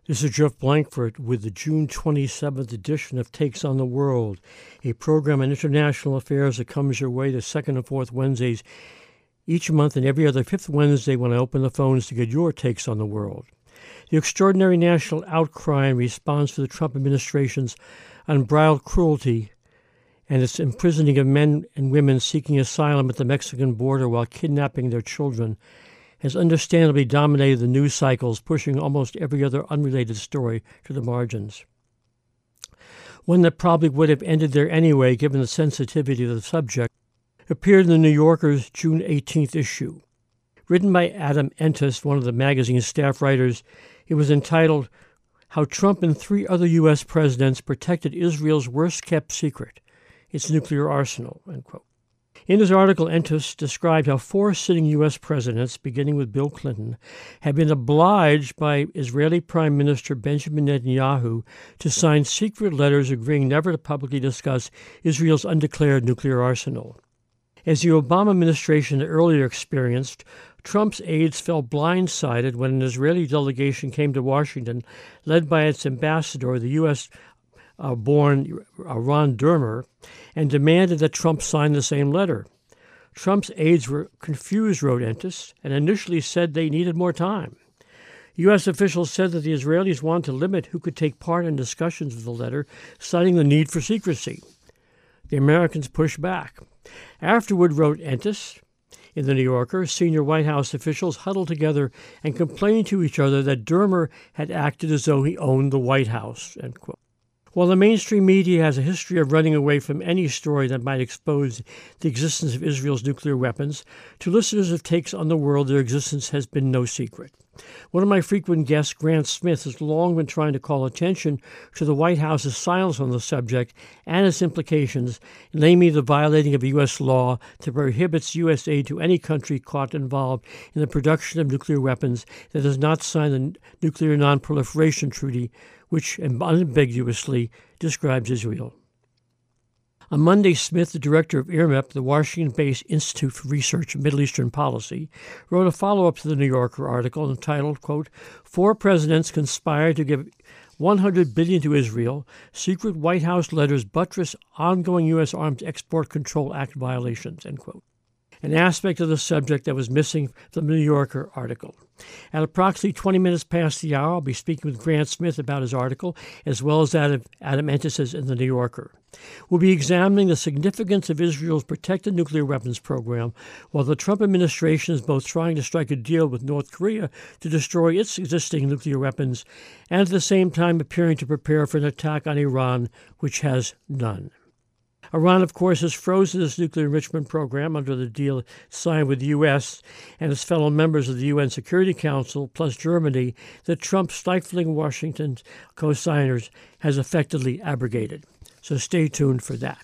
This is Jeff Blankford with the June 27th edition of Takes on the World, a program on international affairs that comes your way the second and fourth Wednesdays each month and every other fifth Wednesday when I open the phones to get your takes on the world. The extraordinary national outcry in response to the Trump administration's unbridled cruelty and its imprisoning of men and women seeking asylum at the Mexican border while kidnapping their children has understandably dominated the news cycles, pushing almost every other unrelated story to the margins. One that probably would have ended there anyway, given the sensitivity of the subject, appeared in the New Yorker's June 18th issue. Written by Adam Entis, one of the magazine's staff writers, it was entitled, "How Trump and three other U.S. Presidents Protected Israel's Worst-Kept Secret, Its Nuclear Arsenal," end quote. In his article, Entis described how four sitting U.S. presidents, beginning with Bill Clinton, had been obliged by Israeli Prime Minister Benjamin Netanyahu to sign secret letters agreeing never to publicly discuss Israel's undeclared nuclear arsenal. As the Obama administration had earlier experienced, Trump's aides felt blindsided when an Israeli delegation came to Washington, led by its ambassador, the U.S. born Ron Dermer, and demanded that Trump sign the same letter. Trump's aides were confused, wrote Entis, and initially said they needed more time. U.S. officials said that the Israelis wanted to limit who could take part in discussions of the letter, citing the need for secrecy. The Americans pushed back. Afterward, wrote Entis, in the New Yorker, senior White House officials huddled together and complained to each other that Dermer had acted as though he owned the White House, end quote. While the mainstream media has a history of running away from any story that might expose the existence of Israel's nuclear weapons, to listeners of Takes on the World, their existence has been no secret. One of my frequent guests, Grant Smith, has long been trying to call attention to the White House's silence on the subject and its implications, namely the violating of U.S. law that prohibits U.S. aid to any country caught involved in the production of nuclear weapons that does not sign the Nuclear Non-Proliferation Treaty, which unambiguously describes Israel. On Monday, Smith, the director of IRMEP, the Washington-based Institute for Research in Middle Eastern Policy, wrote a follow-up to the New Yorker article entitled, quote, "Four presidents conspired to give $100 billion to Israel. Secret White House letters buttress ongoing U.S. Arms Export Control Act violations," end quote. An aspect of the subject that was missing from the New Yorker article. At approximately 20 minutes past the hour, I'll be speaking with Grant Smith about his article, as well as that of Adam Entis in the New Yorker. We'll be examining the significance of Israel's protected nuclear weapons program, while the Trump administration is both trying to strike a deal with North Korea to destroy its existing nuclear weapons, and at the same time appearing to prepare for an attack on Iran, which has none. Iran, of course, has frozen its nuclear enrichment program under the deal signed with the U.S. and its fellow members of the UN Security Council, plus Germany, that Trump, stifling Washington's co-signers, has effectively abrogated. So stay tuned for that.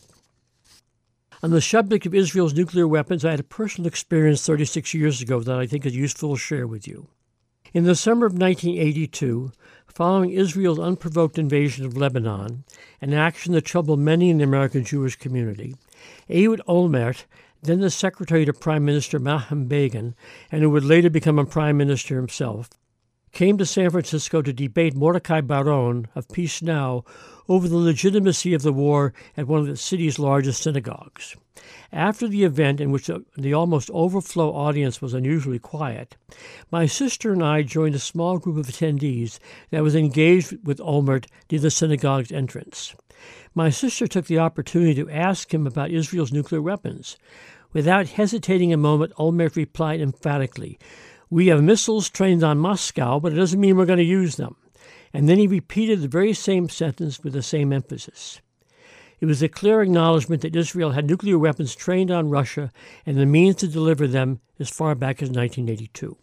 On the subject of Israel's nuclear weapons, I had a personal experience 36 years ago that I think is useful to share with you. In the summer of 1982, following Israel's unprovoked invasion of Lebanon, an action that troubled many in the American Jewish community, Ehud Olmert, then the secretary to Prime Minister Menachem Begin, and who would later become a prime minister himself, came to San Francisco to debate Mordecai Baron of Peace Now over the legitimacy of the war at one of the city's largest synagogues. After the event, in which the almost overflow audience was unusually quiet, my sister and I joined a small group of attendees that was engaged with Olmert near the synagogue's entrance. My sister took the opportunity to ask him about Israel's nuclear weapons. Without hesitating a moment, Olmert replied emphatically, "We have missiles trained on Moscow, but it doesn't mean we're going to use them." And then he repeated the very same sentence with the same emphasis. It was a clear acknowledgement that Israel had nuclear weapons trained on Russia and the means to deliver them as far back as 1982.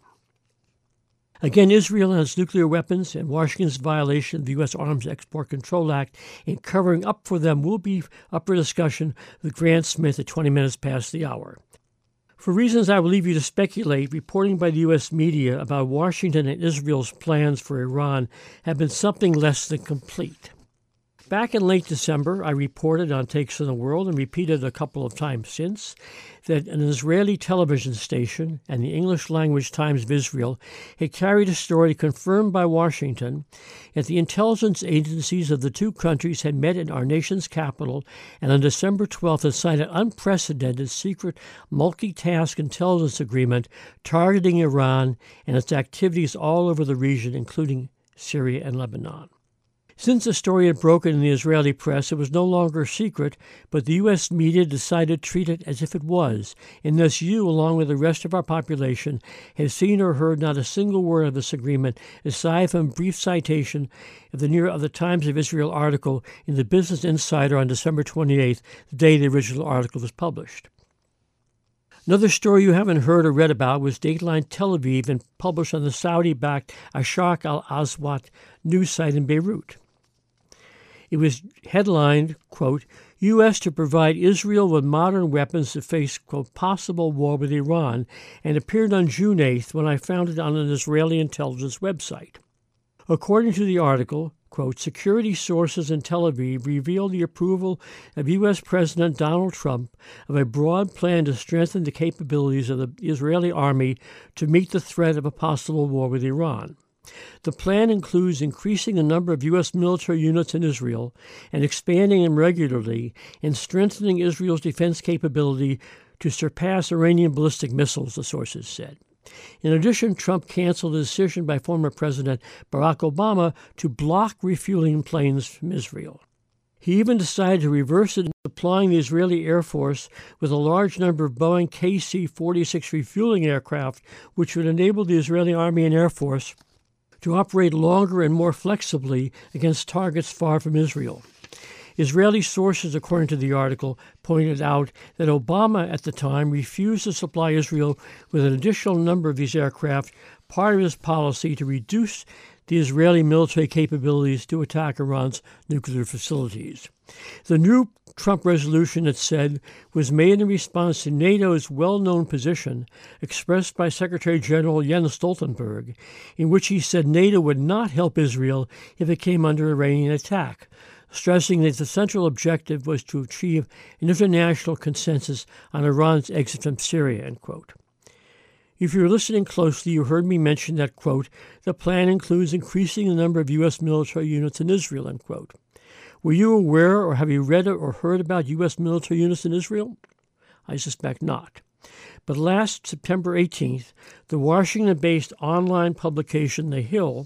Again, Israel and its nuclear weapons and Washington's violation of the U.S. Arms Export Control Act and covering up for them will be up for discussion with Grant Smith at 20 minutes past the hour. For reasons I will leave you to speculate, reporting by the U.S. media about Washington and Israel's plans for Iran have been something less than complete. Back in late December, I reported on Takes on the World, and repeated a couple of times since, that an Israeli television station and the English-language Times of Israel had carried a story confirmed by Washington that the intelligence agencies of the two countries had met in our nation's capital and on December 12th had signed an unprecedented secret multitask intelligence agreement targeting Iran and its activities all over the region, including Syria and Lebanon. Since the story had broken in the Israeli press, it was no longer a secret, but the U.S. media decided to treat it as if it was, and thus you, along with the rest of our population, have seen or heard not a single word of this agreement, aside from a brief citation of the Times of Israel article in the Business Insider on December 28th, the day the original article was published. Another story you haven't heard or read about was Dateline Tel Aviv and published on the Saudi-backed Asharq al-Aswat news site in Beirut. It was headlined, quote, U.S. to provide Israel with modern weapons to face, quote, possible war with Iran, and appeared on June 8th when I found it on an Israeli intelligence website. According to the article, quote, security sources in Tel Aviv revealed the approval of U.S. President Donald Trump of a broad plan to strengthen the capabilities of the Israeli army to meet the threat of a possible war with Iran. The plan includes increasing the number of U.S. military units in Israel and expanding them regularly and strengthening Israel's defense capability to surpass Iranian ballistic missiles, the sources said. In addition, Trump canceled a decision by former President Barack Obama to block refueling planes from Israel. He even decided to reverse it, supplying the Israeli Air Force with a large number of Boeing KC-46 refueling aircraft, which would enable the Israeli Army and Air Force to operate longer and more flexibly against targets far from Israel. Israeli sources, according to the article, pointed out that Obama at the time refused to supply Israel with an additional number of these aircraft, part of his policy to reduce the Israeli military capabilities to attack Iran's nuclear facilities. The new Trump resolution, it said, was made in response to NATO's well-known position expressed by Secretary General Jens Stoltenberg, in which he said NATO would not help Israel if it came under Iranian attack, stressing that the central objective was to achieve an international consensus on Iran's exit from Syria, end quote. If you were listening closely, you heard me mention that, quote, the plan includes increasing the number of U.S. military units in Israel, end quote. Were you aware or have you read or heard about U.S. military units in Israel? I suspect not. But last September 18th, the Washington-based online publication The Hill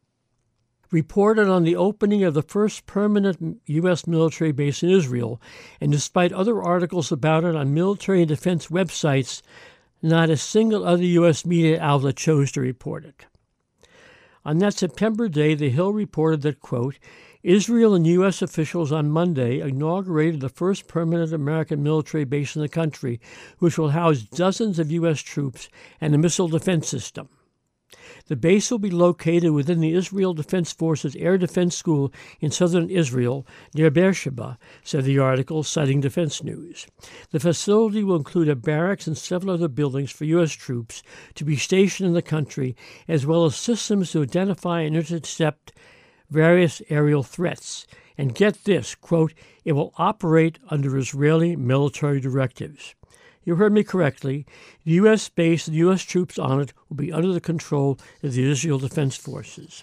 reported on the opening of the first permanent U.S. military base in Israel, and despite other articles about it on military and defense websites, not a single other U.S. media outlet chose to report it. On that September day, The Hill reported that, quote, Israel and U.S. officials on Monday inaugurated the first permanent American military base in the country, which will house dozens of U.S. troops and a missile defense system. The base will be located within the Israel Defense Forces Air Defense School in southern Israel, near Beersheba, said the article, citing Defense News. The facility will include a barracks and several other buildings for U.S. troops to be stationed in the country, as well as systems to identify and intercept various aerial threats. And get this, quote, it will operate under Israeli military directives. You heard me correctly. The U.S. base and the U.S. troops on it will be under the control of the Israel Defense Forces.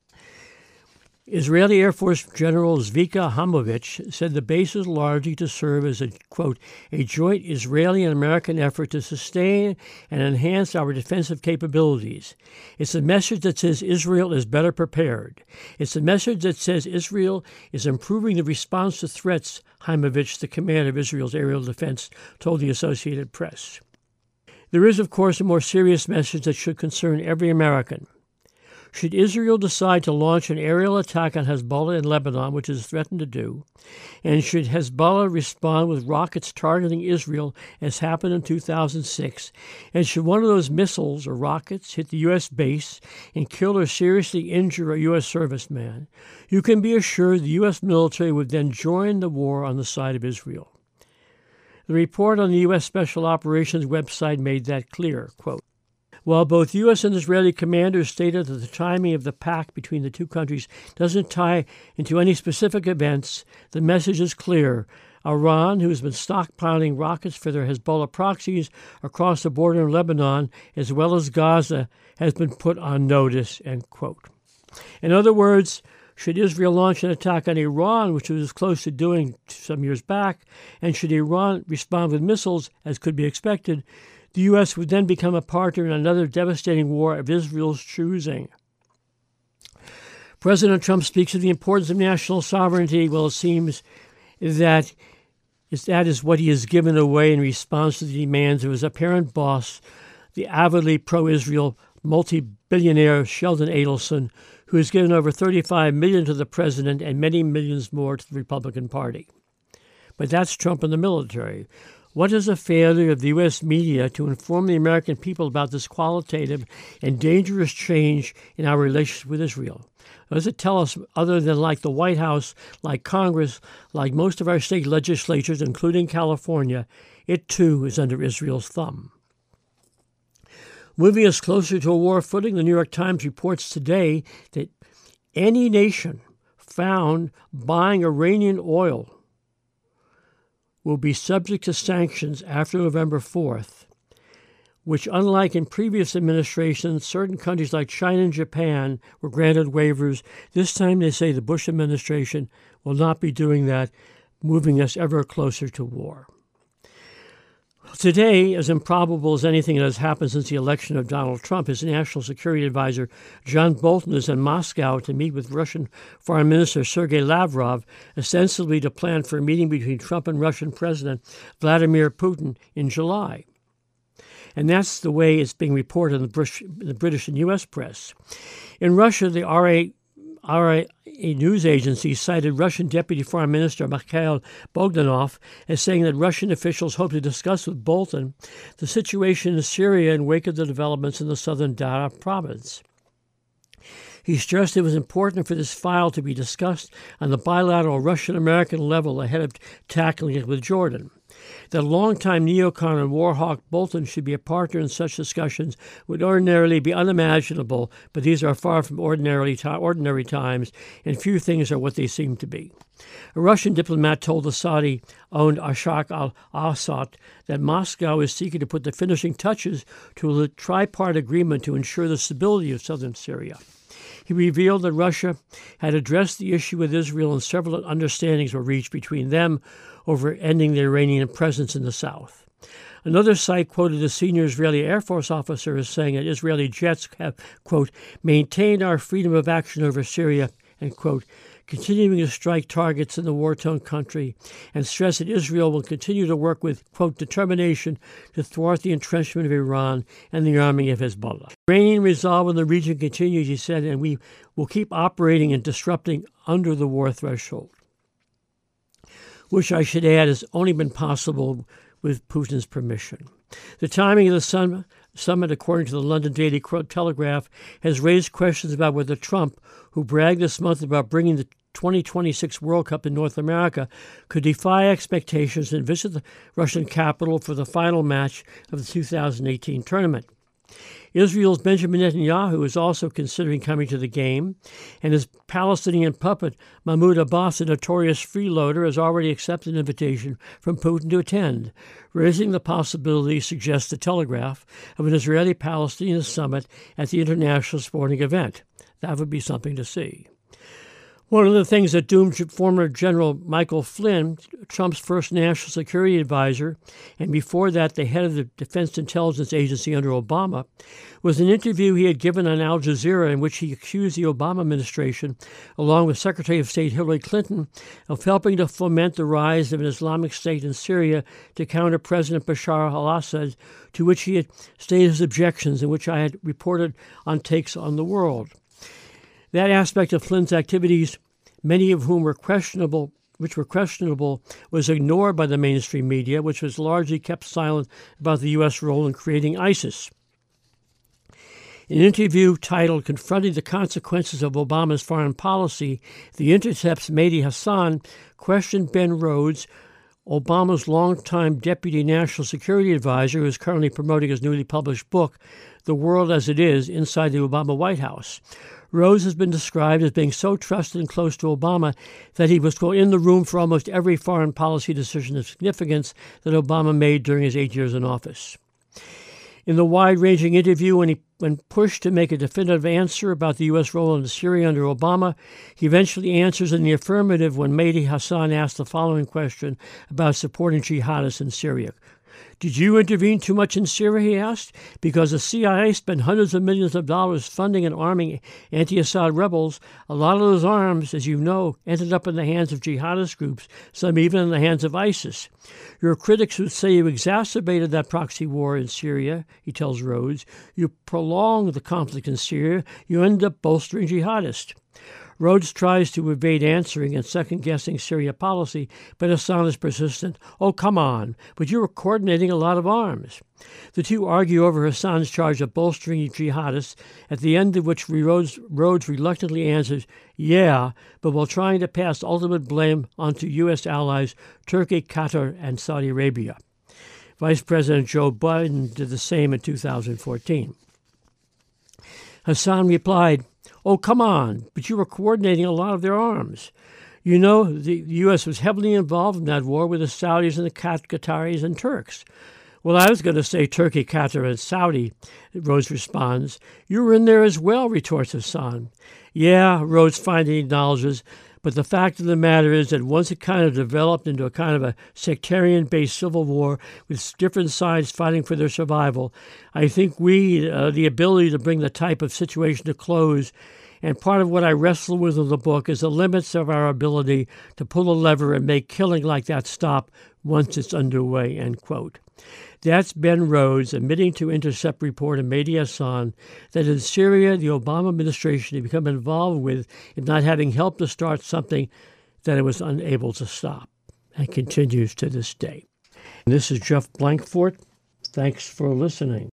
Israeli Air Force General Zvika Hamovich said the base is largely to serve as a, quote, a joint Israeli and American effort to sustain and enhance our defensive capabilities. It's a message that says Israel is better prepared. It's a message that says Israel is improving the response to threats, Hamovich, the commander of Israel's aerial defense, told the Associated Press. There is, of course, a more serious message that should concern every American. Should Israel decide to launch an aerial attack on Hezbollah in Lebanon, which it has threatened to do, and should Hezbollah respond with rockets targeting Israel, as happened in 2006, and should one of those missiles or rockets hit the U.S. base and kill or seriously injure a U.S. serviceman, you can be assured the U.S. military would then join the war on the side of Israel. The report on the U.S. Special Operations website made that clear, quote, While both U.S. and Israeli commanders stated that the timing of the pact between the two countries doesn't tie into any specific events, the message is clear. Iran, who has been stockpiling rockets for their Hezbollah proxies across the border in Lebanon, as well as Gaza, has been put on notice, end quote. In other words, should Israel launch an attack on Iran, which it was close to doing some years back, and should Iran respond with missiles, as could be expected, the U.S. would then become a partner in another devastating war of Israel's choosing. President Trump speaks of the importance of national sovereignty. Well, it seems that is what he has given away in response to the demands of his apparent boss, the avidly pro-Israel multi-billionaire Sheldon Adelson, who has given over $35 million to the president and many millions more to the Republican Party. But that's Trump and the military. What is a failure of the U.S. media to inform the American people about this qualitative and dangerous change in our relationship with Israel? What does it tell us other than, like the White House, like Congress, like most of our state legislatures, including California, it too is under Israel's thumb? Moving us closer to a war footing, the New York Times reports today that any nation found buying Iranian oil will be subject to sanctions after November 4th, which, unlike in previous administrations, certain countries like China and Japan were granted waivers. This time they say the Bush administration will not be doing that, moving us ever closer to war. Today, as improbable as anything that has happened since the election of Donald Trump, his national security advisor, John Bolton, is in Moscow to meet with Russian Foreign Minister Sergei Lavrov, ostensibly to plan for a meeting between Trump and Russian President Vladimir Putin in July. And that's the way it's being reported in the British and U.S. press. In Russia, the RIA news agency cited Russian Deputy Foreign Minister Mikhail Bogdanov as saying that Russian officials hope to discuss with Bolton the situation in Syria in wake of the developments in the southern Dara province. He stressed it was important for this file to be discussed on the bilateral Russian-American level ahead of tackling it with Jordan. That longtime neocon and war hawk Bolton should be a partner in such discussions would ordinarily be unimaginable, but these are far from ordinary times, and few things are what they seem to be. A Russian diplomat told the Saudi-owned Ashaq al-Awsat that Moscow is seeking to put the finishing touches to a tripartite agreement to ensure the stability of southern Syria. He revealed that Russia had addressed the issue with Israel and several understandings were reached between them over ending the Iranian presence in the south. Another site quoted a senior Israeli Air Force officer as saying that Israeli jets have, quote, maintained our freedom of action over Syria, end quote, continuing to strike targets in the war-torn country, and stressed that Israel will continue to work with, quote, determination to thwart the entrenchment of Iran and the arming of Hezbollah. Iranian resolve in the region continues, he said, and we will keep operating and disrupting under the war threshold, which I should add has only been possible with Putin's permission. The timing of the summit, according to the London Daily Telegraph, has raised questions about whether Trump, who bragged this month about bringing the 2026 World Cup in North America, could defy expectations and visit the Russian capital for the final match of the 2018 tournament. Israel's Benjamin Netanyahu is also considering coming to the game, and his Palestinian puppet Mahmoud Abbas, a notorious freeloader, has already accepted an invitation from Putin to attend, raising the possibility, suggests the Telegraph, of an Israeli-Palestinian summit at the international sporting event. That would be something to see. One of the things that doomed former General Michael Flynn, Trump's first national security advisor, and before that the head of the Defense Intelligence Agency under Obama, was an interview he had given on Al Jazeera in which he accused the Obama administration, along with Secretary of State Hillary Clinton, of helping to foment the rise of an Islamic State in Syria to counter President Bashar al-Assad, to which he had stated his objections, and which I had reported on Takes on the World. That aspect of Flynn's activities, many of whom were questionable, was ignored by the mainstream media, which was largely kept silent about the U.S. role in creating ISIS. In an interview titled Confronting the Consequences of Obama's Foreign Policy, The Intercept's Mehdi Hassan questioned Ben Rhodes, Obama's longtime deputy national security advisor, who is currently promoting his newly published book, the world as it is inside the Obama White House. Rhodes has been described as being so trusted and close to Obama that he was, quote, in the room for almost every foreign policy decision of significance that Obama made during his 8 years in office. In the wide-ranging interview, when pushed to make a definitive answer about the U.S. role in Syria under Obama, he eventually answers in the affirmative when Mehdi Hasan asked the following question about supporting jihadists in Syria. Did you intervene too much in Syria, he asked, because the CIA spent hundreds of millions of dollars funding and arming anti-Assad rebels. A lot of those arms, as you know, ended up in the hands of jihadist groups, some even in the hands of ISIS. Your critics would say you exacerbated that proxy war in Syria, he tells Rhodes. You prolonged the conflict in Syria. You end up bolstering jihadists. Rhodes tries to evade answering and second-guessing Syria policy, but Hassan is persistent. Oh, come on, but you were coordinating a lot of arms. The two argue over Hassan's charge of bolstering jihadists, at the end of which Rhodes reluctantly answers, yeah, but while trying to pass ultimate blame onto U.S. allies Turkey, Qatar, and Saudi Arabia. Vice President Joe Biden did the same in 2014. Hassan replied, oh, come on, but you were coordinating a lot of their arms. You know, the U.S. was heavily involved in that war with the Saudis and the Qataris and Turks. Well, I was going to say Turkey, Qatar, and Saudi, Rhodes responds. You were in there as well, retorts Hassan. Yeah, Rhodes finally acknowledges, but the fact of the matter is that once it kind of developed into a kind of a sectarian-based civil war with different sides fighting for their survival, I think the ability to bring the type of situation to close, and part of what I wrestle with in the book is the limits of our ability to pull a lever and make killing like that stop once it's underway, end quote. That's Ben Rhodes admitting to Intercept reporter Mehdi Hasan that in Syria, the Obama administration had become involved with, if not having helped to start something that it was unable to stop, and continues to this day. This is Jeff Blankfort. Thanks for listening.